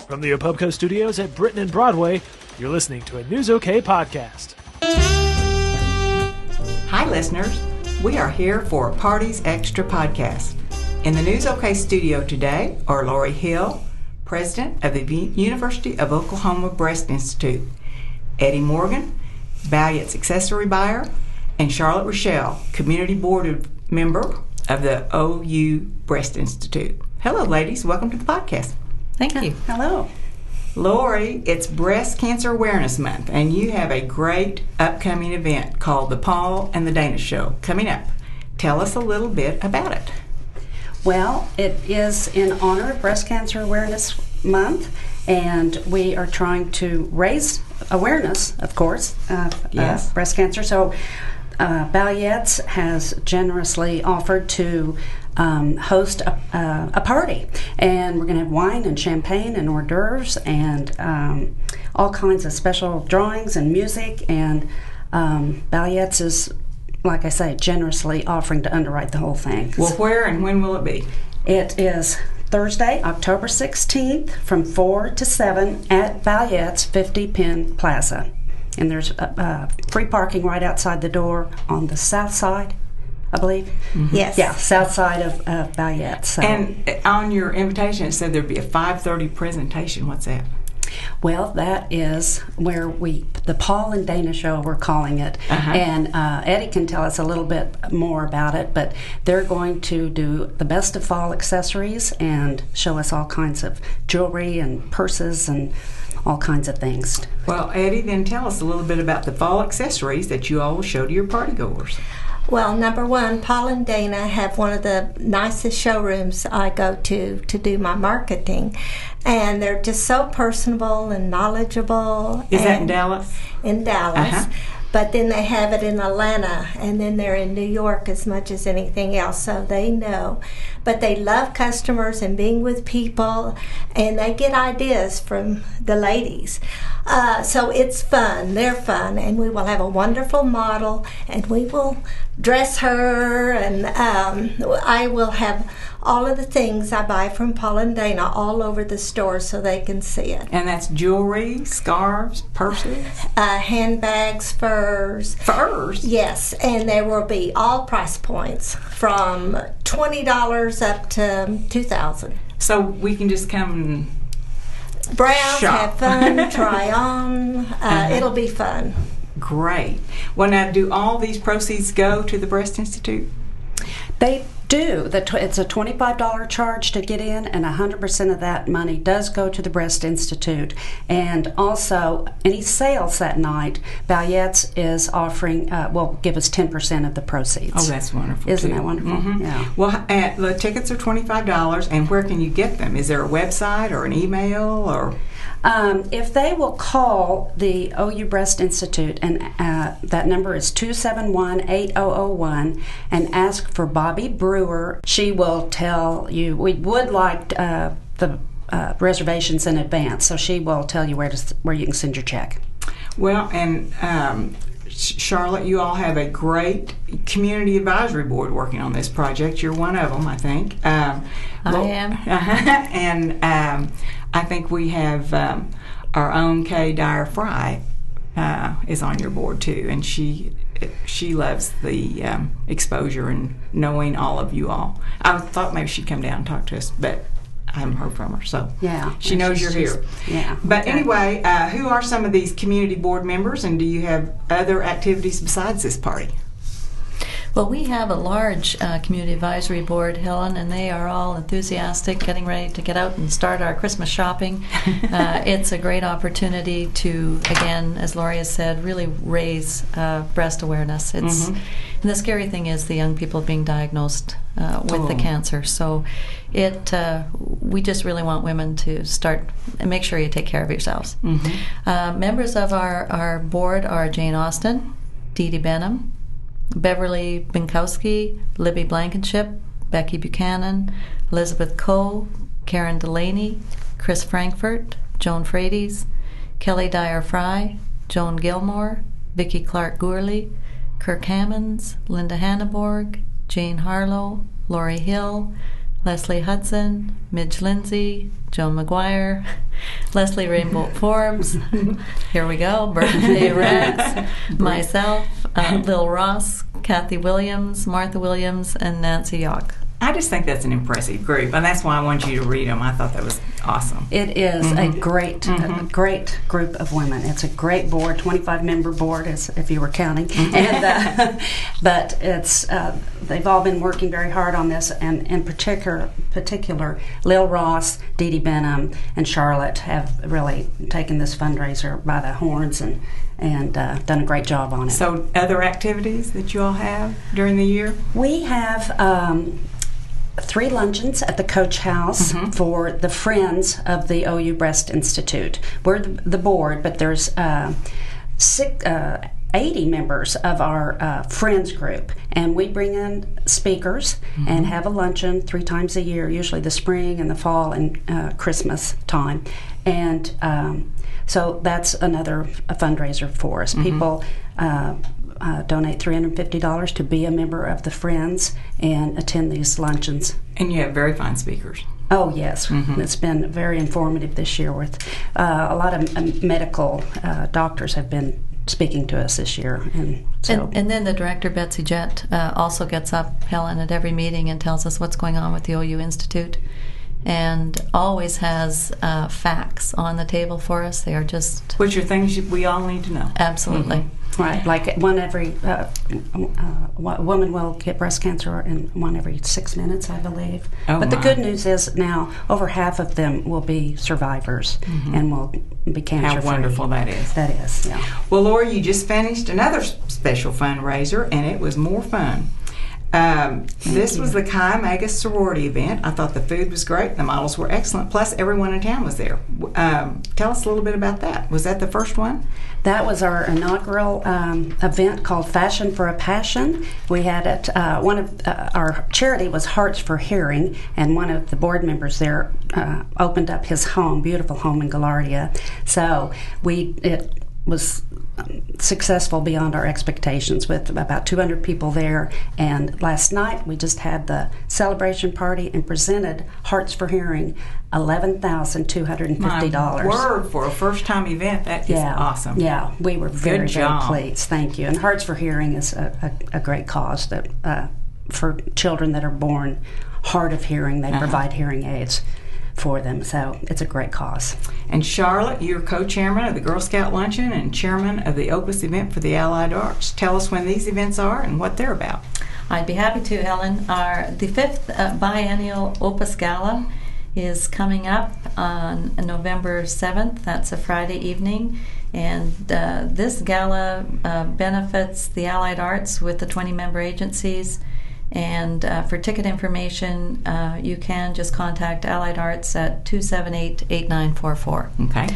From the Opubco studios at Britain and Broadway, you're listening to a News OK podcast. Hi, listeners. We are here for Parties Extra podcast. In the News OK studio today are Lori Hill, president of the University of Oklahoma Breast Institute, Eddie Morgan, Balliet's accessory buyer, and Charlotte Rochelle, community board member of the OU Breast Institute. Hello, ladies. Welcome to the podcast. Thank you. Hello. Lori, it's Breast Cancer Awareness Month, and you have a great upcoming event called the Paul and the Dana Show coming up. Tell us a little bit about it. Well, it is in honor of Breast Cancer Awareness Month, and we are trying to raise awareness, of course, of breast cancer. So Balliet's has generously offered to host a party, and we're going to have wine and champagne and hors d'oeuvres and all kinds of special drawings and music, and Balliet's is, like I say, generously offering to underwrite the whole thing. Well, where and when will it be? It is Thursday, October 16th from 4 to 7 at Balliet's 50 Penn Plaza. And there's free parking right outside the door on the south side, I believe. Mm-hmm. Yes. Yeah, south side of Balliet's. So. And on your invitation, it said there'd be a 5:30 presentation. What's that? Well, that is where the Paul and Dana Show, we're calling it. Uh-huh. And Eddie can tell us a little bit more about it, but they're going to do the best of fall accessories and show us all kinds of jewelry and purses and all kinds of things. Well, Eddie, then tell us a little bit about the fall accessories that you all will show to your partygoers. Well, number one, Paul and Dana have one of the nicest showrooms I go to do my marketing. And they're just so personable and knowledgeable. Is that in Dallas? In Dallas. Uh-huh. But then they have it in Atlanta, and then they're in New York as much as anything else, so they know. But they love customers and being with people, and they get ideas from the ladies. So it's fun. They're fun, and we will have a wonderful model, and we will dress her, and I will have all of the things I buy from Paul and Dana all over the store so they can see it. And that's jewelry, scarves, purses? Handbags, furs. Furs? Yes, and there will be all price points from $20 up to $2,000. So we can just come and browse, shop. have fun, try on. It'll be fun. Great. Well, now, do all these proceeds go to the Breast Institute? They do. It's a $25 charge to get in, and 100% of that money does go to the Breast Institute. And also, any sales that night, Balliet's is offering, will give us 10% of the proceeds. Oh, that's wonderful. Isn't too. that wonderful? Mm-hmm. Yeah. Well, the tickets are $25, and where can you get them? Is there a website or an email or? If they will call the OU Breast Institute, and that number is 271-8001, and ask for Bobby Brewer, she will tell you. We would like the reservations in advance, so she will tell you where you can send your check. Well, and Charlotte, you all have a great community advisory board working on this project. You're one of them, I think. I am. And I think we have our own Kay Dyer Fry is on your board too, and she loves the exposure and knowing all of you all. I thought maybe she'd come down and talk to us, but I haven't heard from her, so yeah, she knows you're here. Yeah. But anyway, who are some of these community board members, and do you have other activities besides this party? Well, we have a large community advisory board, Helen, and they are all enthusiastic, getting ready to get out and start our Christmas shopping. It's a great opportunity to, again, as Lori has said, really raise breast awareness. It's and the scary thing is the young people being diagnosed with the cancer. So we just really want women to start and make sure you take care of yourselves. Members of our board are Jane Austen, Dee Dee Benham, Beverly Binkowski, Libby Blankenship, Becky Buchanan, Elizabeth Coe, Karen Delaney, Chris Frankfurt, Joan Frades, Kelly Dyer Fry, Joan Gilmore, Vicki Clark Gourley, Kirk Hammonds, Linda Hanneborg, Jane Harlow, Lori Hill, Leslie Hudson, Midge Lindsay, Joan McGuire, Leslie Rainbow Forbes. Here we go. Birthday Rex. Myself, Lil Ross, Kathy Williams, Martha Williams, and Nancy Yock. I just think that's an impressive group, and that's why I wanted you to read them. I thought that was awesome. It is a great group of women. It's a great board, 25-member board, as if you were counting. And but it's they've all been working very hard on this, and in particular, Lil Ross, Dee Dee Benham, and Charlotte have really taken this fundraiser by the horns and done a great job on it. So, other activities that you all have during the year? We have 3 luncheons at the Coach House for the Friends of the OU Breast Institute. We're the board, but there's 80 members of our Friends group, and we bring in speakers and have a luncheon 3 times a year, usually the spring and the fall and Christmas time. And so that's another fundraiser for us. People donate $350 to be a member of the Friends and attend these luncheons. And you have very fine speakers. Oh, yes. It's been very informative this year with a lot of medical doctors have been speaking to us this year. And then the director, Betsy Jett, also gets up, Helen, at every meeting and tells us what's going on with the OU Institute, and always has facts on the table for us. They are just... Which are things we all need to know. Absolutely. Right, like a woman will get breast cancer in 1 every 6 minutes, I believe. Oh, but the good news is now over half of them will be survivors and will be cancer-free. How wonderful that is. That is, yeah. Well, Laura, you just finished another special fundraiser, and it was more fun. This was the Chi Omega sorority event. I thought the food was great. The models were excellent. Plus, everyone in town was there. Tell us a little bit about that. Was that the first one? That was our inaugural event called Fashion for a Passion. We had it. One of our charity was Hearts for Hearing, and one of the board members there opened up his home, beautiful home in Gaillardia. So it was successful beyond our expectations with about 200 people there. And last night we just had the celebration party and presented Hearts for Hearing $11,250. My word, for a first-time event, that is awesome. Yeah, we were very, very pleased. Thank you. And Hearts for Hearing is a great cause that for children that are born hard of hearing. They provide hearing aids for them, so it's a great cause. And Charlotte, you're co-chairman of the Girl Scout Luncheon and chairman of the Opus event for the Allied Arts. Tell us when these events are and what they're about. I'd be happy to, Helen. The 5th biennial Opus Gala is coming up on November 7th. That's a Friday evening. And this gala benefits the Allied Arts with the 20-member agencies. And for ticket information, you can just contact Allied Arts at 278-8944.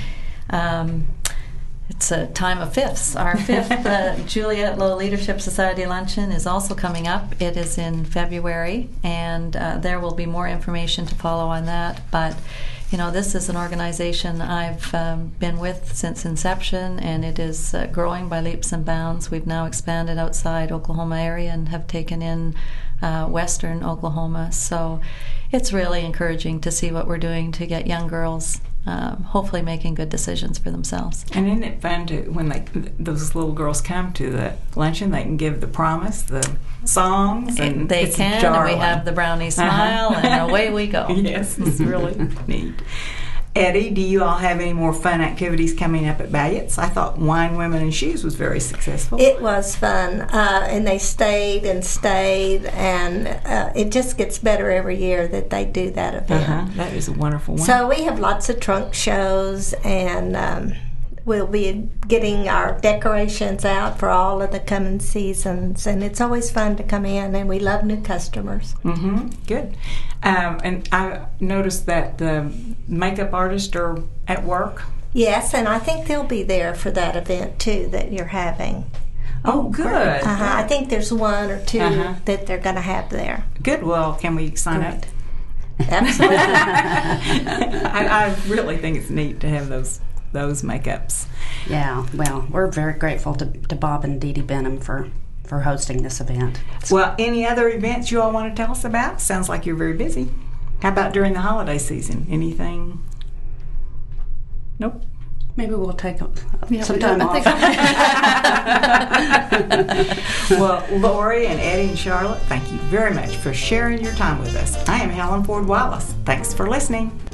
Okay. It's a time of fifths. Our 5th Juliet Low Leadership Society Luncheon is also coming up. It is in February, and there will be more information to follow on that. But, you know, this is an organization I've been with since inception, and it is growing by leaps and bounds. We've now expanded outside Oklahoma area and have taken in western Oklahoma. So it's really encouraging to see what we're doing to get young girls hopefully making good decisions for themselves. And isn't it fun to, when those little girls come to the luncheon, they can give the promise, the songs, and they can, and we have the brownie smile, and away we go. Yes, it's really neat. Eddie, do you all have any more fun activities coming up at Balliet's? I thought Wine, Women, and Shoes was very successful. It was fun, and they stayed, and it just gets better every year that they do that event. That is a wonderful one. So we have lots of trunk shows, and we'll be getting our decorations out for all of the coming seasons, and it's always fun to come in, and we love new customers. Good. And I noticed that the makeup artists are at work. Yes, and I think they'll be there for that event too that you're having. Oh, good. I think there's 1 or 2 that they're going to have there. Good. Well, can we sign up? Absolutely. I really think it's neat to have those makeups. Yeah, well, we're very grateful to Bob and Dee Dee Benham for hosting this event. Well, any other events you all want to tell us about? Sounds like you're very busy. How about during the holiday season? Anything? Nope. Maybe we'll take some we time don't off. Well, Lori and Eddie and Charlotte, thank you very much for sharing your time with us. I am Helen Ford Wallace. Thanks for listening.